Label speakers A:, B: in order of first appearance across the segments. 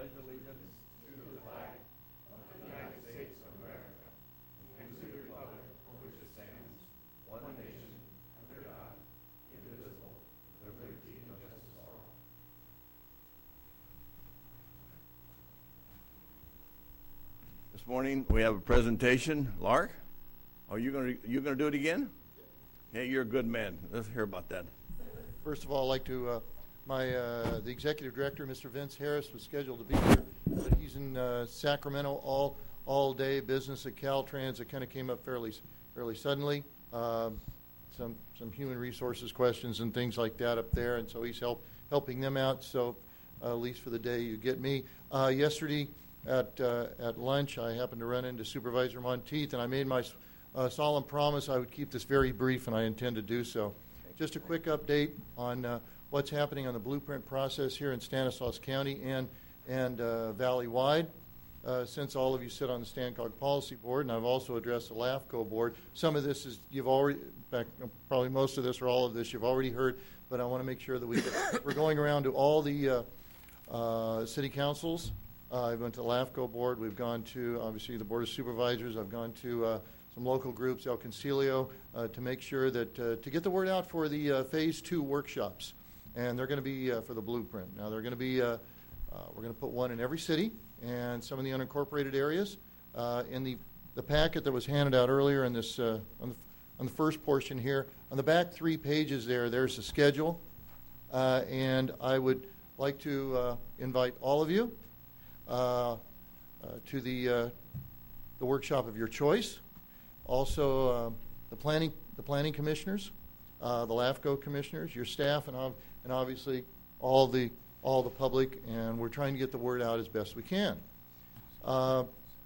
A: This morning we have a presentation. Lark, are you gonna do it again? Yeah, you're a good man. Let's hear about that.
B: First of all, I'd like to the executive director, Mr. Vince Harris, was scheduled to be here, but he's in Sacramento all day. Business at Caltrans. It kind of came up fairly suddenly. Some human resources questions and things like that up there, and so he's helping them out. So at least for the day, you get me. Yesterday at lunch, I happened to run into Supervisor Monteith, and I made my solemn promise I would keep this very brief, and I intend to do so. Just a quick update on what's happening on the blueprint process here in Stanislaus County and Valley-wide. Since all of you sit on the Stancog Policy Board, and I've also addressed the LAFCO Board, some of this is you've already, in fact, probably most of this or all of this you've already heard, but I want to make sure that we're going around to all the city councils. I went to the LAFCO Board. We've gone to, obviously, the Board of Supervisors. I've gone to some local groups, El Concilio, to make sure that, to get the word out for the Phase 2 workshops. And they're going to be for the blueprint. Now, they're going to be, we're going to put one in every city and some of the unincorporated areas. In the packet that was handed out earlier in this, on the first portion here, on the back 3 pages there's the schedule. And I would like to invite all of you to the workshop of your choice. Also, the planning commissioners, the LAFCO commissioners, your staff, and obviously all the public. And we're trying to get the word out as best we can. The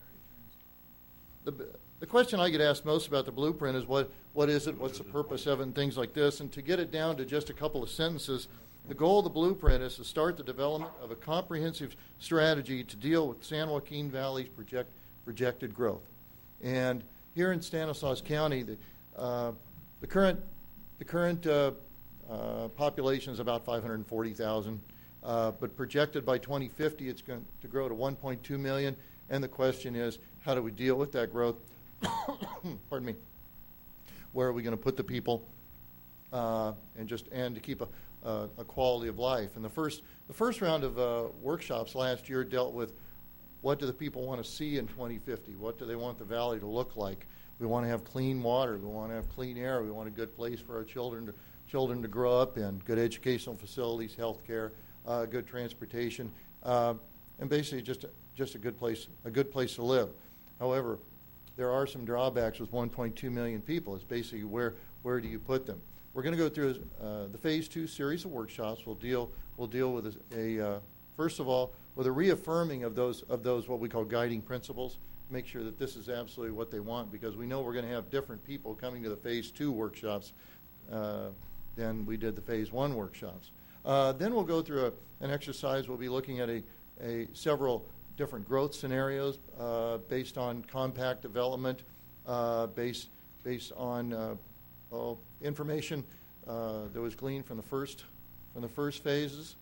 B: question I get asked most about the blueprint is what is it, what's the purpose of it, and things like this. And to get it down to just a couple of sentences, the goal of the blueprint is to start the development of a comprehensive strategy to deal with San Joaquin Valley's projected growth. And here in Stanislaus County, the current population is about 540,000, but projected by 2050 it's going to grow to 1.2 million. And the question is, how do we deal with that growth? Pardon me. Where are we going to put the people, and to keep a quality of life? And the first round of workshops last year dealt with what do the people want to see in 2050? What do they want the valley to look like? We want to have clean water. We want to have clean air. We want a good place for our children to grow up in, good educational facilities, health care, good transportation, and basically just a good place to live. However, there are some drawbacks with 1.2 million people. It's basically where do you put them? We're going to go through the Phase 2 series of workshops. We'll deal with first of all with a reaffirming of those what we call guiding principles. Make sure that this is absolutely what they want, because we know we're going to have different people coming to the Phase 2 workshops than we did the Phase 1 workshops. Then we'll go through an exercise. We'll be looking at several different growth scenarios based on compact development, based on information that was gleaned from the first phase,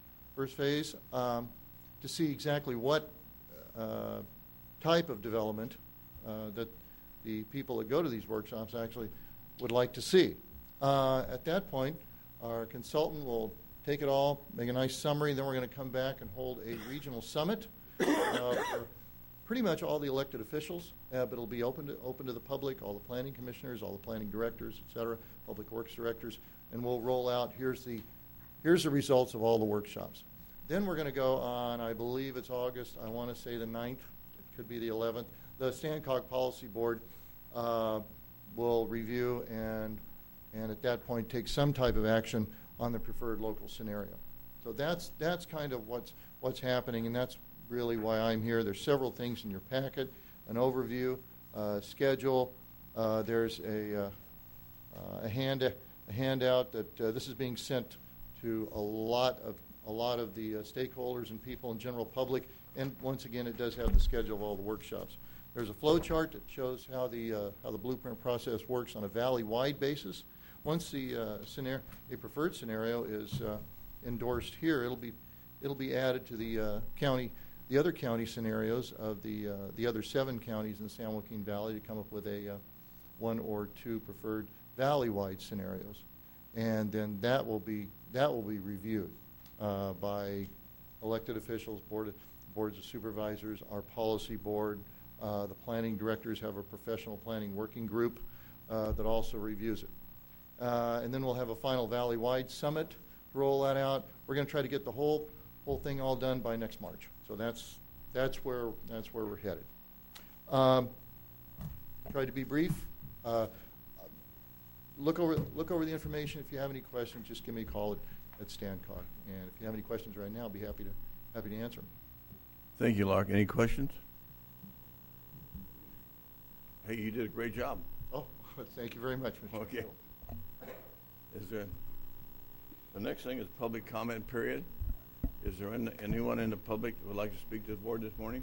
B: to see exactly what type of development that the people that go to these workshops actually would like to see. At that point, our consultant will take it all, make a nice summary, then we're going to come back and hold a regional summit for pretty much all the elected officials, but it'll be open to the public, all the planning commissioners, all the planning directors, et cetera, public works directors, and we'll roll out, here's the results of all the workshops. Then we're going to go on, I believe it's August, I want to say the 9th, it could be the 11th, the Stancog Policy Board will review and at that point take some type of action on the preferred local scenario. So that's kind of what's happening, and that's really why I'm here. There's several things in your packet, an overview, schedule. There's a handout that this is being sent to a lot of the stakeholders and people in general public. And once again, it does have the schedule of all the workshops. There's a flow chart that shows how the blueprint process works on a valley-wide basis. Once a preferred scenario is endorsed here, it'll be added to the county the other county scenarios of the other 7 counties in the San Joaquin Valley to come up with a 1 or 2 preferred valley-wide scenarios, and then that will be reviewed by elected officials, boards of supervisors, our policy board. The planning directors have a professional planning working group that also reviews it. And then we'll have a final valley-wide summit to roll that out. We're going to try to get the whole thing all done by next March. So that's where we're headed. Try to be brief. Look over the information. If you have any questions, just give me a call at Stancock. And if you have any questions right now, I'll be happy to answer them.
A: Thank you, Lark. Any questions? Hey, you did a great job.
B: Oh, thank you very much, Mr.
A: Okay.
B: Hill.
A: Is there? The next thing is public comment period. Is there anyone in the public who would like to speak to the board this morning?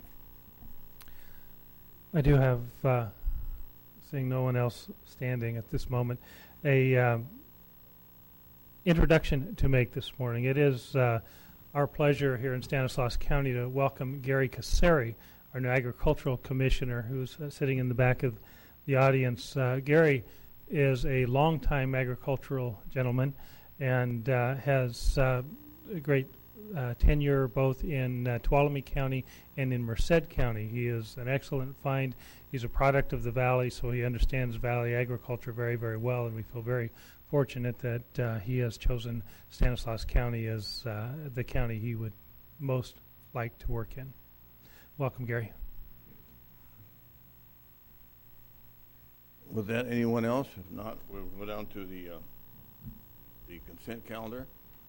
C: I do have, seeing no one else standing at this moment, a introduction to make this morning. It is our pleasure here in Stanislaus County to welcome Gary Casari, our new agricultural commissioner, who's sitting in the back of the audience. Gary is a longtime agricultural gentleman and has a great tenure both in Tuolumne County and in Merced County. He is an excellent find. He's a product of the valley, so he understands valley agriculture very, very well, and we feel very fortunate that he has chosen Stanislaus County as the county he would most like to work in. Welcome, Gary.
A: With that, anyone else? If not, we'll go down to the consent calendar.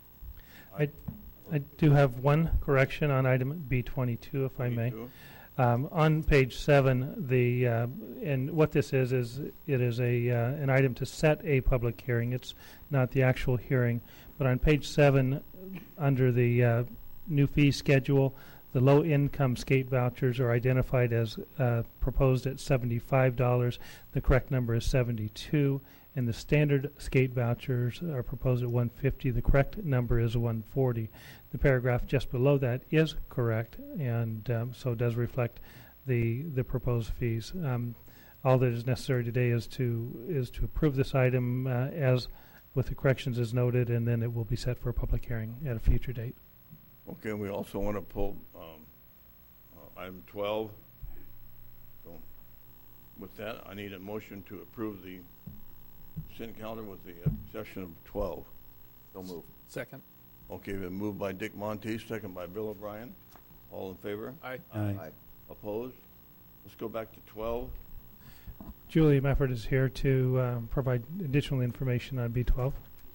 C: I do have one correction on item B22, if I may. On page 7, and what this is it is an item to set a public hearing. It's not the actual hearing, but on page 7, under the new fee schedule, the low-income skate vouchers are identified as proposed at $75. The correct number is $72. And the standard skate vouchers are proposed at $150. The correct number is $140. The paragraph just below that is correct, and so does reflect the proposed fees. All that is necessary today is to approve this item as with the corrections as noted, and then it will be set for a public hearing at a future date.
A: Okay, we also want to pull item 12. So with that, I need a motion to approve the consent calendar with the exception of 12. So move.
D: Second.
A: Okay, been moved by Dick Monteith, second by Bill O'Brien. All in favor?
D: Aye.
A: Aye. Opposed? Let's go back to 12.
C: Julie Mefford is here to provide additional information on B12.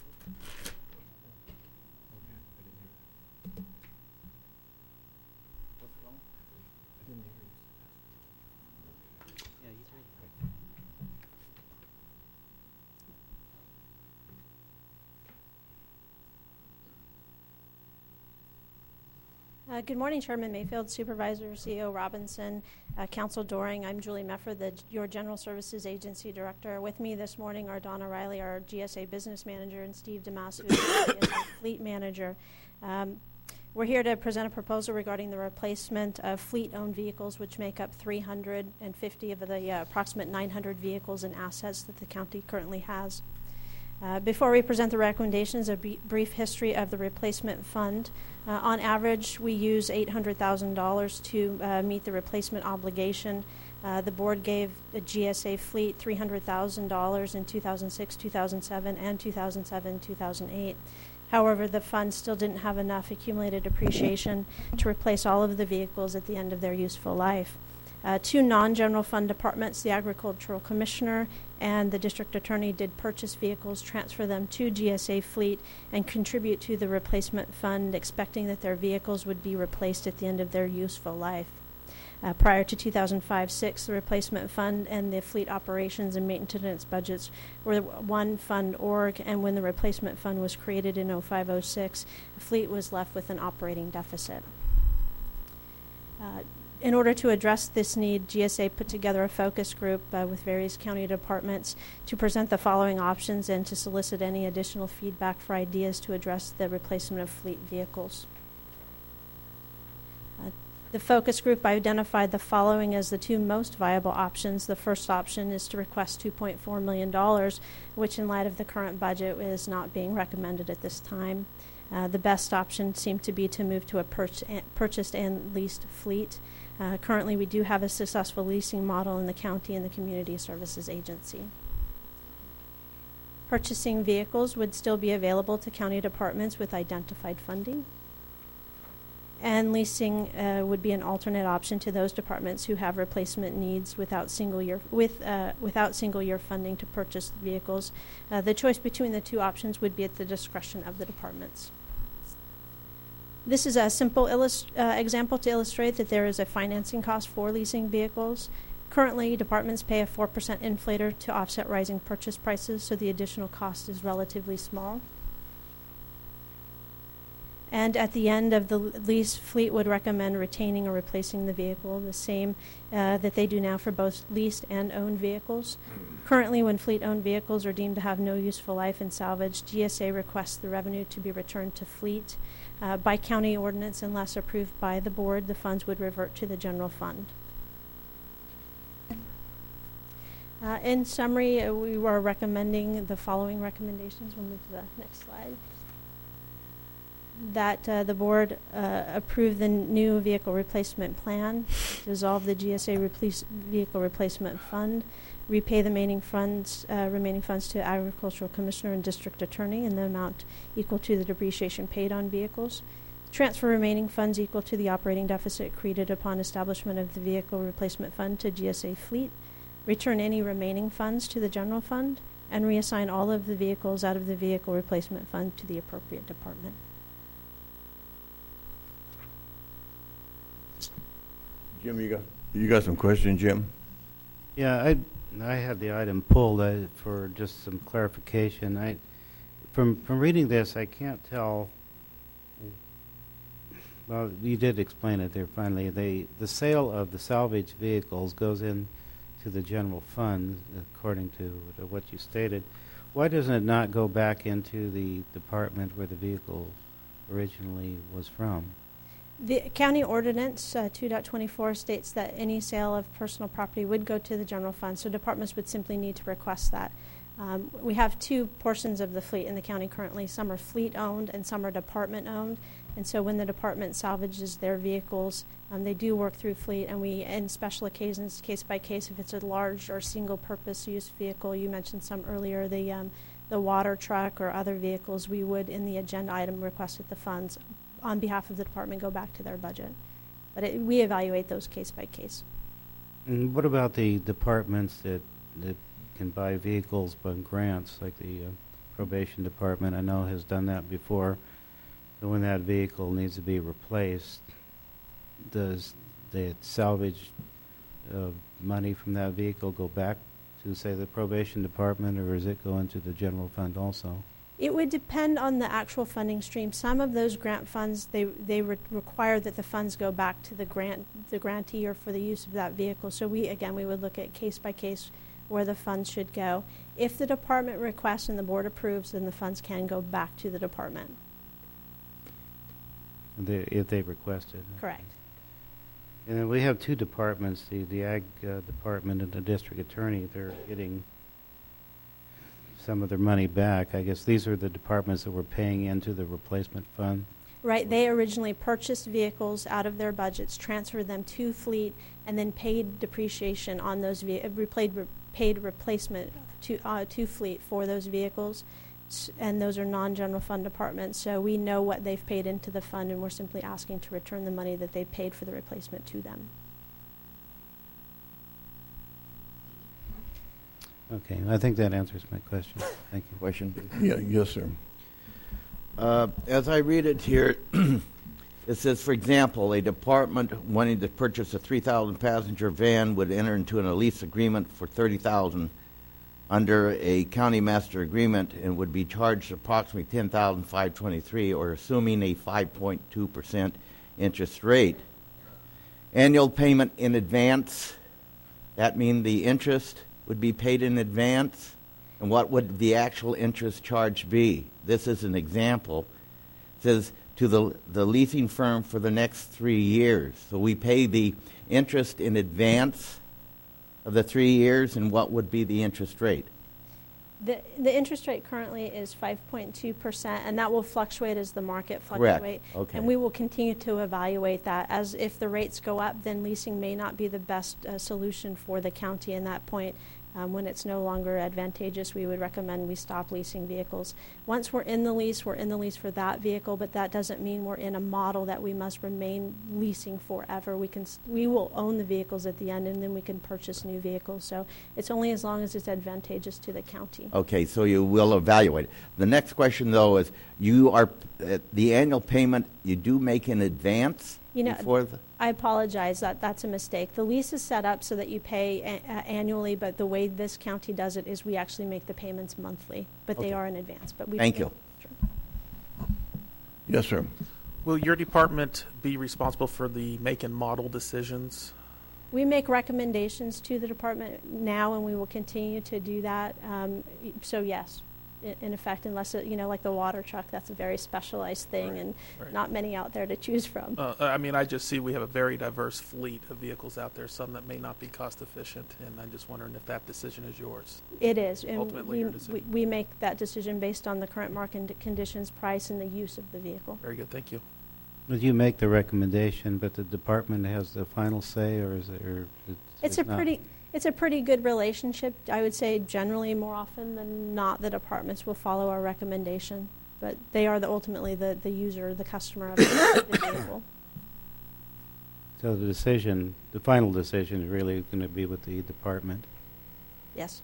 E: Good morning, Chairman Mayfield, Supervisor CEO Robinson, Council Doring. I'm Julie Mefford, your General Services Agency Director. With me this morning are Donna Riley, our GSA Business Manager, and Steve DeMass, who is the GSA Fleet Manager. We're here to present a proposal regarding the replacement of fleet-owned vehicles, which make up 350 of the approximate 900 vehicles and assets that the county currently has. Before we present the recommendations, a brief history of the replacement fund. On average, we use $800,000 to meet the replacement obligation. The board gave the GSA fleet $300,000 in 2006, 2007, and 2007, 2008. However, the fund still didn't have enough accumulated depreciation to replace all of the vehicles at the end of their useful life. 2 non-general fund departments, the Agricultural Commissioner and the District Attorney, did purchase vehicles, transfer them to GSA Fleet, and contribute to the replacement fund, expecting that their vehicles would be replaced at the end of their useful life. Prior to 2005-06, the replacement fund and the fleet operations and maintenance budgets were one fund org, and when the replacement fund was created in 05-06, the fleet was left with an operating deficit. In order to address this need, GSA put together a focus group with various county departments to present the following options and to solicit any additional feedback for ideas to address the replacement of fleet vehicles. The focus group identified the following as the two most viable options. The first option is to request $2.4 million, which in light of the current budget is not being recommended at this time. The best option seemed to be to move to a purchased and leased fleet. Currently, we do have a successful leasing model in the county and the Community Services Agency. Purchasing vehicles would still be available to county departments with identified funding. And leasing would be an alternate option to those departments who have replacement needs without single year funding to purchase vehicles. The choice between the two options would be at the discretion of the departments. This is a simple example to illustrate that there is a financing cost for leasing vehicles. Currently, departments pay a 4% inflator to offset rising purchase prices, so the additional cost is relatively small. And at the end of the lease, fleet would recommend retaining or replacing the vehicle, the same that they do now for both leased and owned vehicles. Currently, when fleet-owned vehicles are deemed to have no useful life and salvage, GSA requests the revenue to be returned to fleet. By county ordinance, unless approved by the board, the funds would revert to the general fund. In summary, we were recommending the following recommendations. We'll move to the next slide. That the board approve the new vehicle replacement plan, dissolve the GSA vehicle replacement fund, repay the remaining funds to Agricultural Commissioner and District Attorney in the amount equal to the depreciation paid on vehicles, transfer remaining funds equal to the operating deficit created upon establishment of the vehicle replacement fund to GSA Fleet, return any remaining funds to the general fund, and reassign all of the vehicles out of the vehicle replacement fund to the appropriate department.
A: Jim, you got some questions, Jim?
D: Yeah, I had the item pulled for just some clarification. From reading this, I can't tell. Well, you did explain it there. Finally, the sale of the salvage vehicles goes in to the general fund, according to what you stated. Why doesn't it not go back into the department where the vehicle originally was from?
E: The county ordinance 2.24 states that any sale of personal property would go to the general fund, so departments would simply need to request that. We have two portions of the fleet in the county currently. Some are fleet-owned and some are department-owned. And so when the department salvages their vehicles, they do work through fleet, and we, in special occasions, case by case, if it's a large or single-purpose use vehicle, you mentioned some earlier, the water truck or other vehicles, we would, in the agenda item, request that the funds on behalf of the department go back to their budget. But we evaluate those case by case.
D: And what about the departments that can buy vehicles by grants, like the probation department? I know has done that before. So when that vehicle needs to be replaced, does the salvage money from that vehicle go back to, say, the probation department, or does it go into the general fund also?
E: It would depend on the actual funding stream. Some of those grant funds, they require that the funds go back to the grantee or for the use of that vehicle. So we would look at case by case where the funds should go. If the department requests and the board approves, then the funds can go back to the department.
D: If they request it.
E: Correct.
D: And then we have two departments, the Ag Department and the District Attorney. They're getting some of their money back. I guess these are the departments that were paying into the replacement fund.
E: Right. They originally purchased vehicles out of their budgets, transferred them to fleet, and then paid depreciation on those paid replacement to fleet for those vehicles. And those are non-general fund departments, so we know what they've paid into the fund, and we're simply asking to return the money that they paid for the replacement to them.
D: Okay, I think that answers my question. Thank you.
A: Question? Yeah, yes, sir.
F: As I read it here, it says, for example, a department wanting to purchase a 3,000 passenger van would enter into a lease agreement for $30,000 under a county master agreement and would be charged approximately $10,523, or assuming a 5.2% interest rate. Annual payment in advance, that means the interest would be paid in advance? And what would the actual interest charge be? This is an example. It says to the leasing firm for the next 3 years. So we pay the interest in advance of the 3 years, and what would be the interest rate?
E: The interest rate currently is 5.2%, and that will fluctuate as the market
F: Correct.
E: fluctuate.
F: Okay.
E: And we will continue to evaluate that. As if the rates go up, then leasing may not be the best solution for the county in that point. When it's no longer advantageous, we would recommend we stop leasing vehicles. Once we're in the lease for that vehicle, but that doesn't mean we're in a model that we must remain leasing forever. We will own the vehicles at the end, and then we can purchase new vehicles. So it's only as long as it's advantageous to the county.
F: Okay, so you will evaluate. The next question, though, is you are the annual payment you do make in advance before the...
E: I apologize. That's a mistake. The lease is set up so that you pay annually, but the way this county does it is we actually make the payments monthly, but they are in advance. But
F: Thank you.
E: Sure.
A: Yes, sir.
G: Will your department be responsible for the make and model decisions?
E: We make recommendations to the department now, and we will continue to do that. So yes, in effect, unless like the water truck, that's a very specialized thing, and not many out there to choose from.
G: I just see we have a very diverse fleet of vehicles out there, some that may not be cost efficient, and I'm just wondering if that decision is yours.
E: It is, and
G: Ultimately your decision.
E: we make that decision based on the current market conditions, price, and the use of the vehicle.
G: Very good, thank you.
D: Well, you make the recommendation, but the department has the final say, or is it? Or
E: It's a pretty good relationship. I would say generally more often than not the departments will follow our recommendation, but they are ultimately the user, the customer of the vehicle.
D: So the final decision is really going to be with the department.
E: Yes.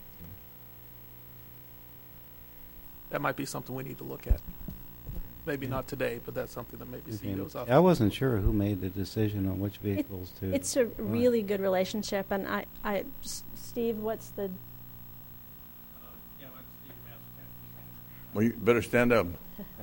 G: That might be something we need to look at. Maybe not today, but that's something that maybe CEO's office.
D: I wasn't sure who made the decision on which vehicles to...
E: It's a really good relationship, and Steve, what's the...
A: Well, you better stand up.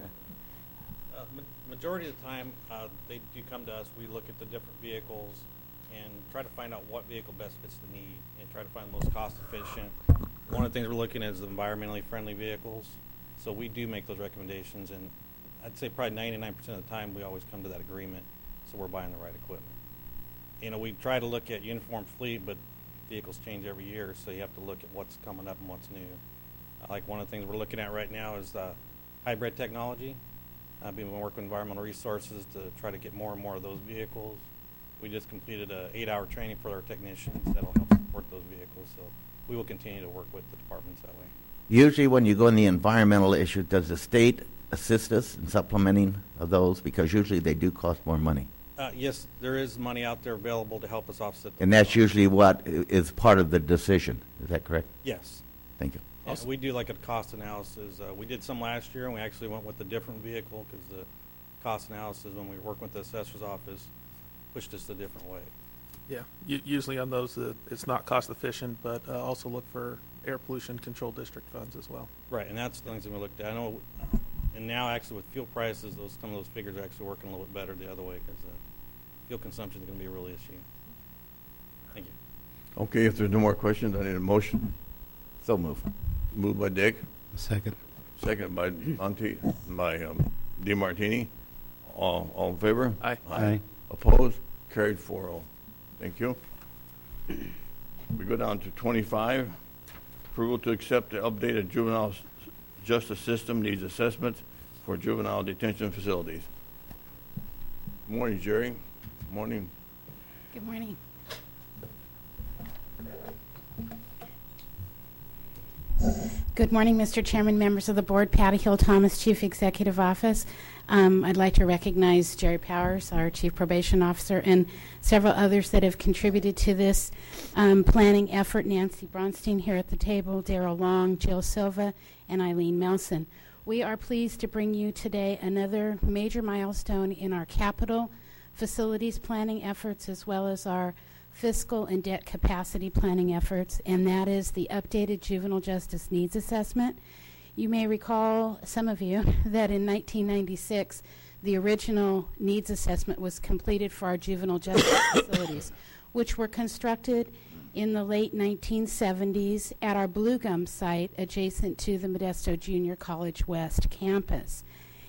H: Majority of the time, they do come to us. We look at the different vehicles and try to find out what vehicle best fits the need and try to find the most cost efficient. One of the things we're looking at is the environmentally friendly vehicles. So we do make those recommendations, and I'd say probably 99% of the time we always come to that agreement, so we're buying the right equipment. We try to look at uniform fleet, but vehicles change every year, so you have to look at what's coming up and what's new. Like one of the things we're looking at right now is hybrid technology. I've been working with environmental resources to try to get more and more of those vehicles. We just completed an 8-hour training for our technicians that'll help support those vehicles, so we will continue to work with the departments that way.
F: Usually when you go in the environmental issue, does the state assist us in supplementing of those? Because usually they do cost more money.
H: Yes, there is money out there available to help us offset those
F: And that's
H: costs.
F: usually what is part of the decision. Is that correct?
H: Yes.
F: Thank you.
H: Yeah, we do like a cost analysis. We did some last year, and we actually went with a different vehicle because the cost analysis, when we were working with the assessor's office, pushed us a different way.
G: Yeah, usually on those, it's not cost efficient, but also look for air pollution control district funds as well.
H: Right, and that's the things that we looked at. I know, and now actually with fuel prices, some of those figures are actually working a little bit better the other way because fuel consumption is going to be a real issue. Thank you.
A: Okay, if there's no more questions, I need a motion.
F: So move.
A: Moved by Dick,
D: Second.
A: second by DeMartini. All in favor?
G: Aye.
D: Aye.
A: Opposed? Carried 4-0. Thank you. We go down to 25. Approval to accept the updated juvenile justice system needs assessment for juvenile detention facilities. Good morning, Jerry. Good morning.
I: Good morning. Good morning, Mr. Chairman, members of the board. Patty Hill Thomas, Chief Executive Office. I'd like to recognize Jerry Powers, our Chief Probation Officer, and several others that have contributed to this planning effort. Nancy Bronstein here at the table, Darrell Long, Jill Silva, and Eileen Melson. We are pleased to bring you today another major milestone in our capital facilities planning efforts as well as our fiscal and debt capacity planning efforts, and that is the updated juvenile justice needs assessment. You may recall, some of you, that in 1996 the original needs assessment was completed for our juvenile justice facilities, which were constructed in the late 1970s at our Blue Gum site adjacent to the Modesto Junior College West campus.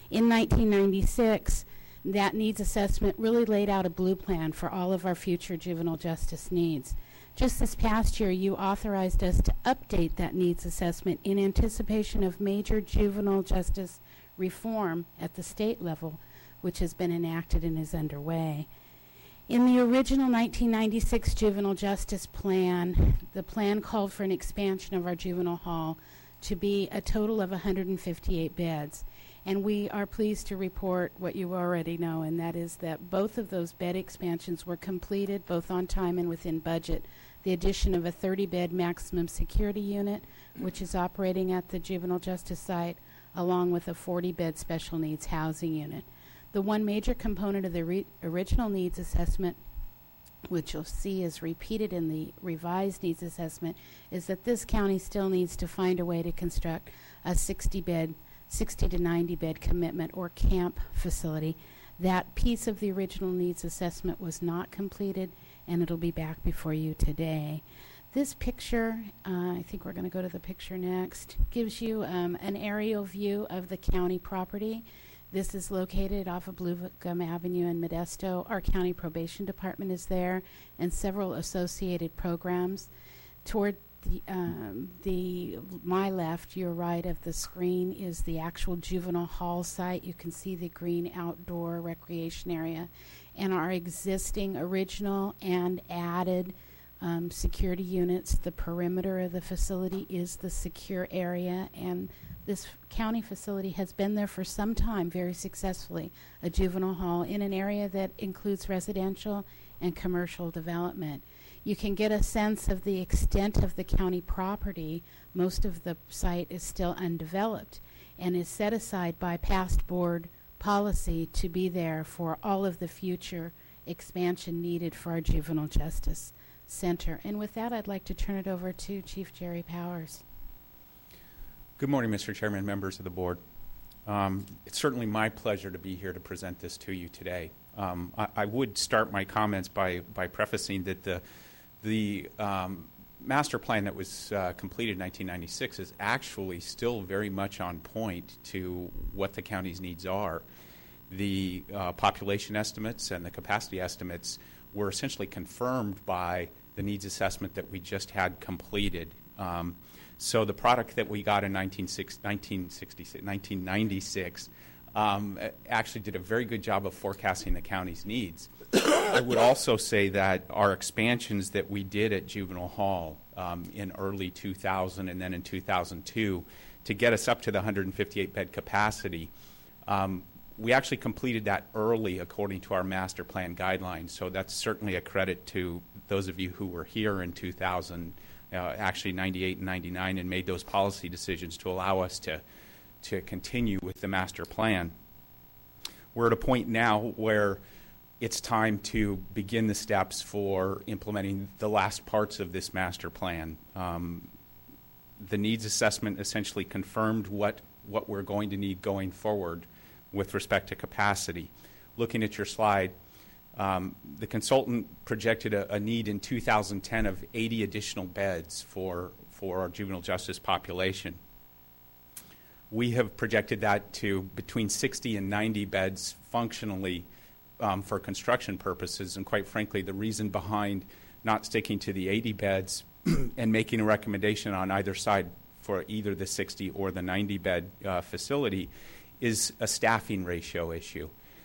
I: In 1996, that needs assessment really laid out a blue plan for all of our future juvenile justice needs. Just this past year, you authorized us to update that needs assessment in anticipation of major juvenile justice reform at the state level, which has been enacted and is underway. In the original 1996 juvenile justice plan, the plan called for an expansion of our juvenile hall to be a total of 158 beds. And we are pleased to report what you already know, and that is that both of those bed expansions were completed, both on time and within budget. The addition of a 30-bed maximum security unit, which is operating at the juvenile justice site, along with a 40-bed special needs housing unit. The one major component of the original needs assessment, which you'll see is repeated in the revised needs assessment, is that this county still needs to find a way to construct a 60 to 90 bed commitment or camp facility. That piece of the original needs assessment was not completed, and it'll be back before you today. This picture, I think we're going to go to the picture next, gives you an aerial view of the county property. This is located off of Blue Gum Avenue in Modesto. Our county probation department is there, and several associated programs. Toward my left, your right of the screen is the actual juvenile hall site. You can see the green outdoor recreation area, and our existing original and added security units. The perimeter of the facility is the secure area, and this county facility has been there for some time very successfully, a juvenile hall in an area that includes residential and commercial development. You can get a sense of the extent of the county property. Most of the site is still undeveloped and is set aside by past board policy to be there for all of the future expansion needed for our juvenile justice center. And with that, I'd like to turn it over to Chief Jerry Powers.
J: Good morning, Mr. Chairman, members of the board. It's certainly my pleasure to be here to present this to you today. I would start my comments by prefacing that the master plan that was completed in 1996 is actually still very much on point to what the county's needs are. The population estimates and the capacity estimates were essentially confirmed by the needs assessment that we just had completed. So the product that we got in 1996 actually did a very good job of forecasting the county's needs. I would also say that our expansions that we did at Juvenile Hall in early 2000 and then in 2002 to get us up to the 158-bed capacity, we actually completed that early according to our master plan guidelines. So that's certainly a credit to those of you who were here in 2000, actually 98 and 99, and made those policy decisions to allow us to continue with the master plan. We're at a point now where it's time to begin the steps for implementing the last parts of this master plan. The needs assessment essentially confirmed what we're going to need going forward with respect to capacity. Looking at your slide, the consultant projected a need in 2010 of 80 additional beds for our juvenile justice population. We have projected that to between 60 and 90 beds functionally for construction purposes, and quite frankly, the reason behind not sticking to the 80 beds and making a recommendation on either side for either the 60 or the 90 bed facility is a staffing ratio issue.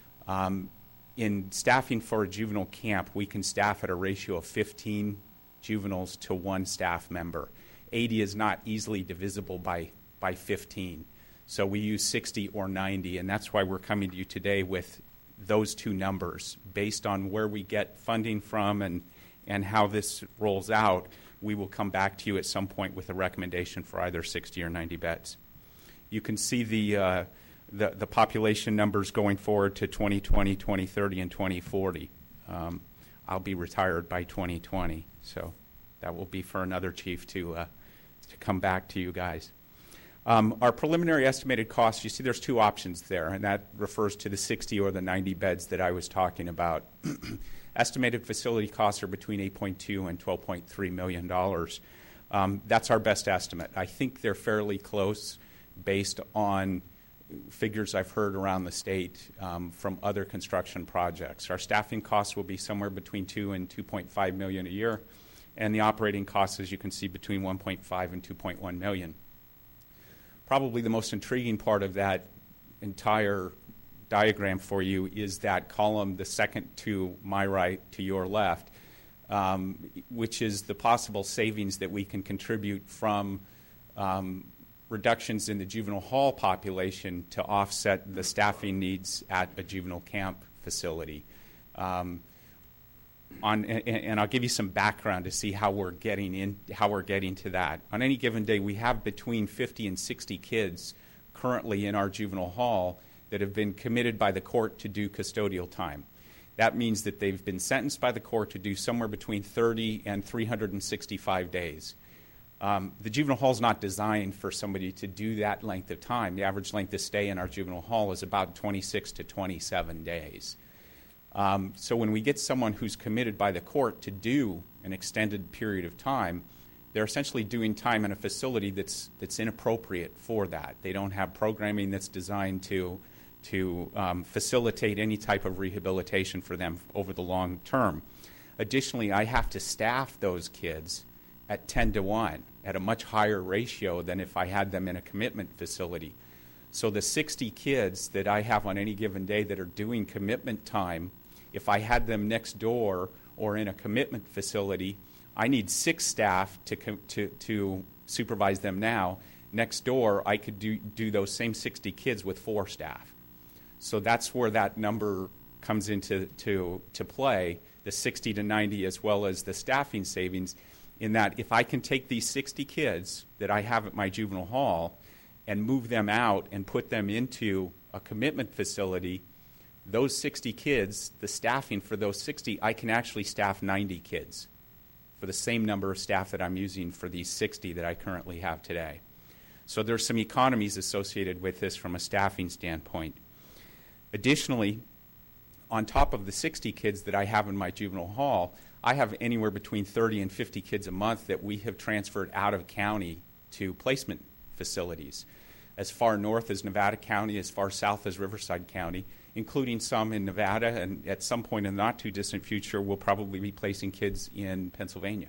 J: In staffing for a juvenile camp, we can staff at a ratio of 15 juveniles to one staff member. 80 is not easily divisible by 15. So we use 60 or 90, and that's why we're coming to you today with those two numbers. Based on where we get funding from and how this rolls out, we will come back to you at some point with a recommendation for either 60 or 90 beds. You can see the population numbers going forward to 2020, 2030, and 2040. I'll be retired by 2020, so that will be for another chief to come back to you guys. Our preliminary estimated costs, you see there's two options there, and that refers to the 60 or the 90 beds that I was talking about. Estimated facility costs are between $8.2 and $12.3 million. That's our best estimate. I think they're fairly close based on figures I've heard around the state from other construction projects. Our staffing costs will be somewhere between $2 and $2.5 million a year, and the operating costs, as you can see, between $1.5 and $2.1 million. Probably the most intriguing part of that entire diagram for you is that column, the second to my right, to your left, which is the possible savings that we can contribute from reductions in the juvenile hall population to offset the staffing needs at a juvenile camp facility. And I'll give you some background to see how we're getting to that. On any given day, we have between 50 and 60 kids currently in our juvenile hall that have been committed by the court to do custodial time. That means that they've been sentenced by the court to do somewhere between 30 and 365 days. The juvenile hall is not designed for somebody to do that length of time. The average length of stay in our juvenile hall is about 26 to 27 days. So when we get someone who's committed by the court to do an extended period of time, they're essentially doing time in a facility that's inappropriate for that. They don't have programming that's designed to facilitate any type of rehabilitation for them over the long term. Additionally, I have to staff those kids at 10 to 1, at a much higher ratio than if I had them in a commitment facility. So the 60 kids that I have on any given day that are doing commitment time, if I had them next door or in a commitment facility, I need 6 staff to supervise them now. Next door, I could do those same 60 kids with 4 staff. So that's where that number comes into play, the 60 to 90 as well as the staffing savings, in that if I can take these 60 kids that I have at my juvenile hall and move them out and put them into a commitment facility, those 60 kids, the staffing for those 60, I can actually staff 90 kids for the same number of staff that I'm using for these 60 that I currently have today. So there's some economies associated with this from a staffing standpoint. Additionally, on top of the 60 kids that I have in my juvenile hall, I have anywhere between 30 and 50 kids a month that we have transferred out of county to placement facilities, as far north as Nevada County, as far south as Riverside County, including some in Nevada, and at some point in the not-too-distant future, we'll probably be placing kids in Pennsylvania.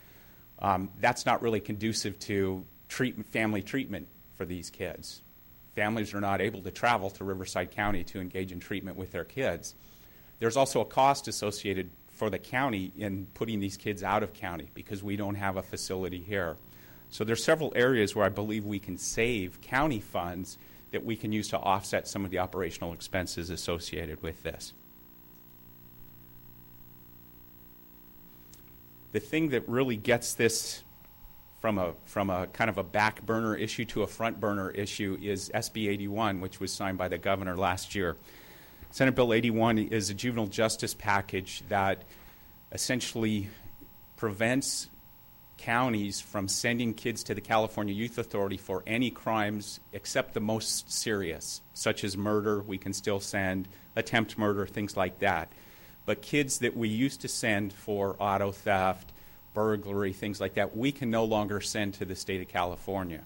J: That's not really conducive to family treatment for these kids. Families are not able to travel to Riverside County to engage in treatment with their kids. There's also a cost associated for the county in putting these kids out of county because we don't have a facility here. So there's several areas where I believe we can save county funds that we can use to offset some of the operational expenses associated with this. The thing that really gets this from a kind of a back burner issue to a front burner issue is SB 81, which was signed by the governor last year. Senate Bill 81 is a juvenile justice package that essentially prevents counties from sending kids to the California Youth Authority for any crimes except the most serious, such as murder. We can still send attempt murder, things like that. But kids that we used to send for auto theft, burglary, things like that, we can no longer send to the state of California.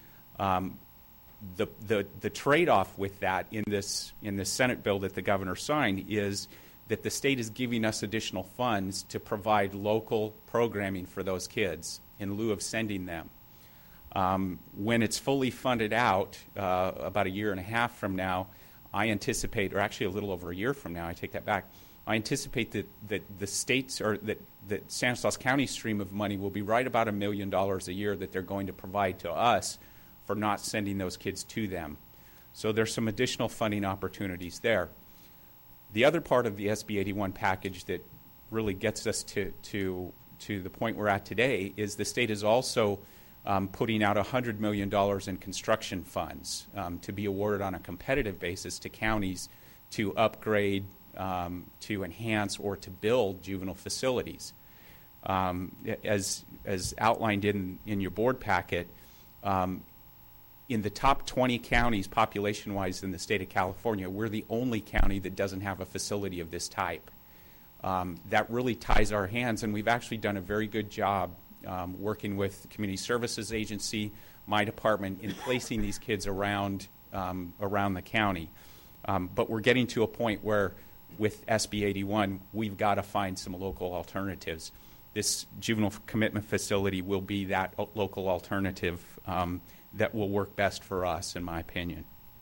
J: The trade-off with that in this Senate bill that the governor signed is that the state is giving us additional funds to provide local programming for those kids in lieu of sending them. When it's fully funded out, about a year and a half from now, I anticipate, or actually a little over a year from now, I take that back, I anticipate that the states, or that Stanislaus County's stream of money will be right about $1 million a year that they're going to provide to us for not sending those kids to them. So there's some additional funding opportunities there. The other part of the SB 81 package that really gets us to the point we're at today is the state is also putting out $100 million in construction funds to be awarded on a competitive basis to counties to upgrade, to enhance, or to build juvenile facilities. As outlined in your board packet, in the top 20 counties population-wise in the state of California, we're the only county that doesn't have a facility of this type. That really ties our hands, and we've actually done a very good job working with the Community Services Agency, my department, in placing these kids around around the county. But we're getting to a point where with SB 81, we've got to find some local alternatives. This juvenile commitment facility will be that local alternative that will work best for us, in my opinion.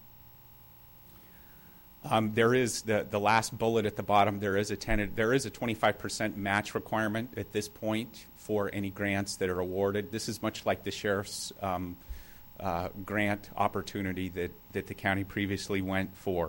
J: There is the last bullet at the bottom. There is a 25% match requirement at this point for any grants that are awarded. This is much like the sheriff's grant opportunity that the county previously went for.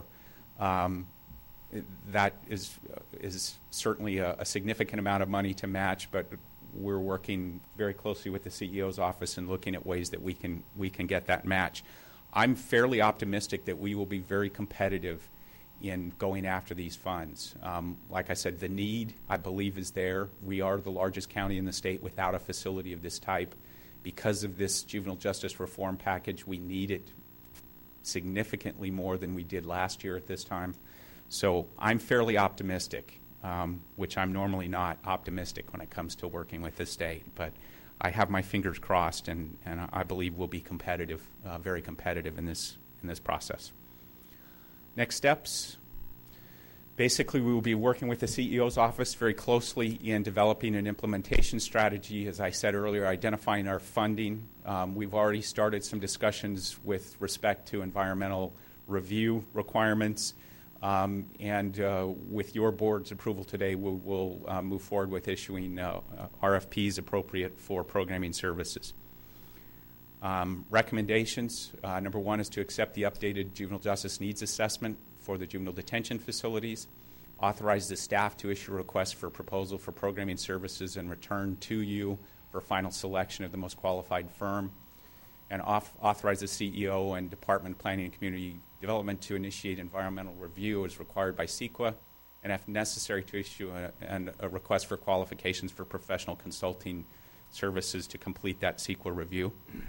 J: That is certainly a significant amount of money to match, but we're working very closely with the CEO's office and looking at ways that we can get that match. I'm fairly optimistic that we will be very competitive in going after these funds. Like I said, the need, I believe, is there. We are the largest county in the state without a facility of this type. Because of this juvenile justice reform package, we need it significantly more than we did last year at this time. So I'm fairly optimistic, which I'm normally not optimistic when it comes to working with the state. But I have my fingers crossed, and I believe we'll be competitive, very competitive in this process. Next steps. Basically, we will be working with the CEO's office very closely in developing an implementation strategy. As I said earlier, identifying our funding. We've already started some discussions with respect to environmental review requirements. And with your board's approval today, we'll move forward with issuing RFPs appropriate for programming services. Recommendations. Number one is to accept the updated juvenile justice needs assessment for the juvenile detention facilities, authorize the staff to issue a request for proposal for programming services and return to you for final selection of the most qualified firm, and authorize the CEO and Department of Planning and Community Development to initiate environmental review as required by CEQA, and if necessary to issue a request for qualifications for professional consulting services to complete that CEQA review.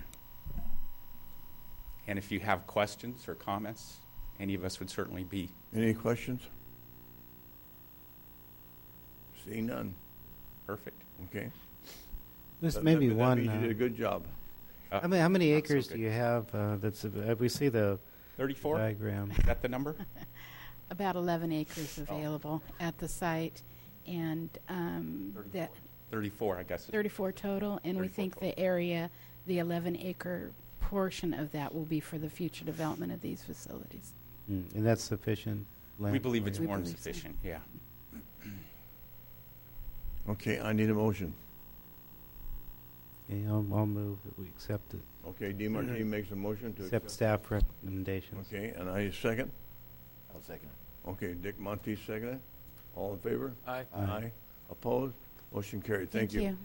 J: And if you have questions or comments, any of us would certainly be.
A: Any questions? Seeing none.
J: Perfect.
A: Okay.
D: This may be
A: that
D: one.
A: means you did a good job.
D: How many
J: not
D: acres
J: so
D: do
J: good.
D: you have? We see the
J: 34?
D: diagram.
J: Is that the number?
I: About 11 acres available at the site, and
J: 34, I guess.
I: 34 total, and we
J: 34
I: think
J: total.
I: the area, the 11-acre portion of that will be for the future development of these facilities.
D: And that's sufficient land?
J: We believe it's
I: We
J: more than
I: believe so.
J: sufficient, yeah.
A: Okay, I need a motion.
D: Okay, I'll move that we accept it.
A: Okay, DeMartini makes a motion to
D: Accept staff recommendations.
A: Okay, and I second.
F: I'll second it.
A: Okay, Dick Monteith seconded. All in favor?
G: Aye.
A: Aye. Opposed? Motion carried. Thank you.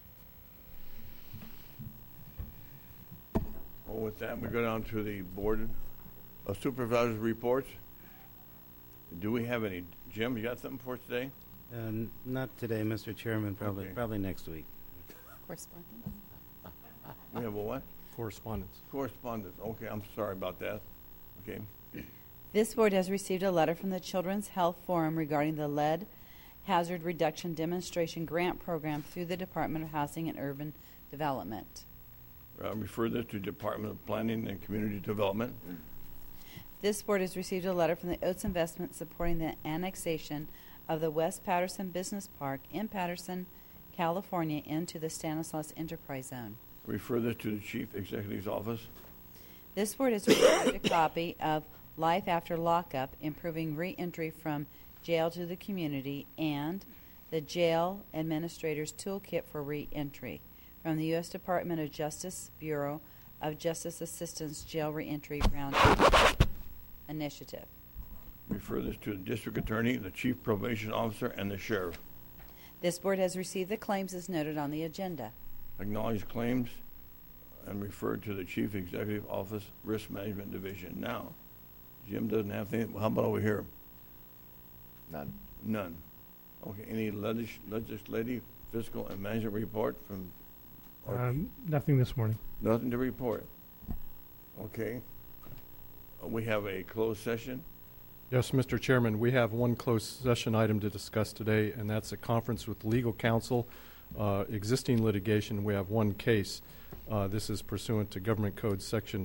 A: Well, with that, we go down to the Board of Supervisors reports. Do we have any? Jim, you got something for us today?
D: Not today, Mr. Chairman,
A: Okay.
D: probably next week.
I: Correspondence.
A: We have a what?
K: Correspondence.
A: Correspondence. Okay, I'm sorry about that. Okay.
L: This board has received a letter from the Children's Health Forum regarding the lead hazard reduction demonstration grant program through the Department of Housing and Urban Development.
A: Refer this to Department of Planning and Community Development.
L: This board has received a letter from the Oates Investment supporting the annexation of the West Patterson Business Park in Patterson, California into the Stanislaus Enterprise Zone.
A: Refer this to the Chief Executive's Office.
L: This board has received a copy of Life After Lockup, Improving Reentry from Jail to the Community, and the Jail Administrator's Toolkit for Reentry from the U.S. Department of Justice Bureau of Justice Assistance Jail Reentry Round Initiative.
A: Refer this to the District Attorney, the Chief Probation Officer, and the Sheriff.
L: This board has received the claims as noted on the agenda.
A: Acknowledge claims and refer to the Chief Executive Office, Risk Management Division. Now, Jim doesn't have anything. How about over here?
F: None.
A: None. Okay, any legislative, fiscal, and management report from?
C: Nothing this morning.
A: Nothing to report. Okay. We have a closed session.
K: Yes, Mr. Chairman, we have one closed session item to discuss today, and that's a conference with legal counsel. Existing litigation, we have one case. This is pursuant to Government Code Section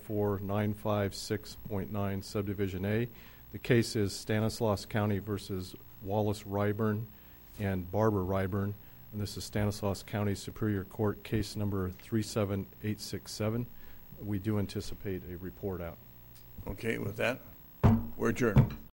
K: 54956.9, Subdivision A. The case is Stanislaus County versus Wallace Ryburn and Barbara Ryburn, and this is Stanislaus County Superior Court, case number 37867. We do anticipate a report out.
A: Okay, with that, we're adjourned.